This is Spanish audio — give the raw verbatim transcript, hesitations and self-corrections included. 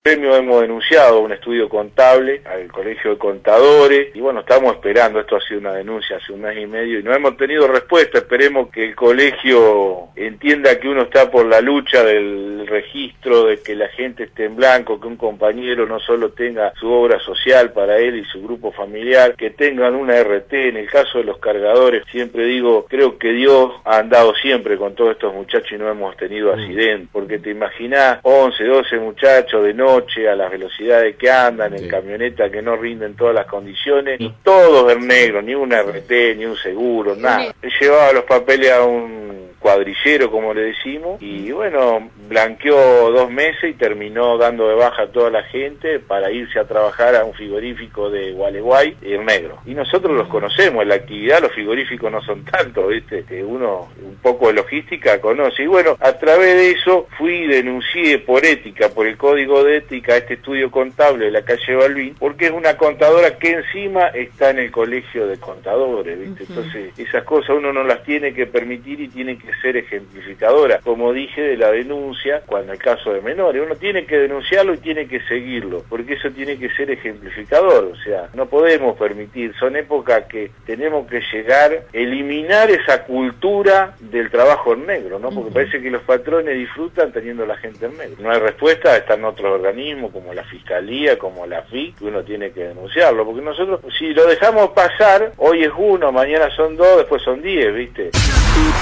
Premio hemos denunciado un estudio contable al Colegio de Contadores y bueno, estamos esperando, esto ha sido una denuncia hace un mes y medio y no hemos tenido respuesta. Esperemos que el colegio entienda que uno está por la lucha del registro, de que la gente esté en blanco, que un compañero no solo tenga su obra social para él y su grupo familiar, que tengan una R T. En el caso de los cargadores, siempre digo, creo que Dios ha andado siempre con todos estos muchachos y no hemos tenido accidentes, porque te imaginás once, doce muchachos de noche a las velocidades que andan, en camioneta que no rinden todas las condiciones, y todos en negro, ni una R T, ni un seguro, nada. Él llevaba los papeles a un cuadrillero, como le decimos, y bueno, blanqueó dos meses y terminó dando de baja a toda la gente para irse a trabajar a un frigorífico de Gualeguay en negro. Y nosotros los conocemos, en la actividad los frigoríficos no son tantos, ¿viste? Que uno un poco de logística conoce. Y bueno, a través de eso fui y denuncié por ética, por el código de ética, a este estudio contable de la calle Balbín, porque es una contadora que encima está en el colegio de contadores, ¿viste? Entonces, esas cosas uno no las tiene que permitir y tiene que ser ejemplificadora, como dije, de la denuncia, cuando el caso de menores, uno tiene que denunciarlo y tiene que seguirlo, porque eso tiene que ser ejemplificador, o sea, no podemos permitir, son épocas que tenemos que llegar, eliminar esa cultura del trabajo en negro, ¿no? Porque parece que los patrones disfrutan teniendo a la gente en negro. No hay respuesta, están otros organismos como la Fiscalía, como la F I C, que uno tiene que denunciarlo, porque nosotros, si lo dejamos pasar, hoy es uno, mañana son dos, después son diez, ¿viste?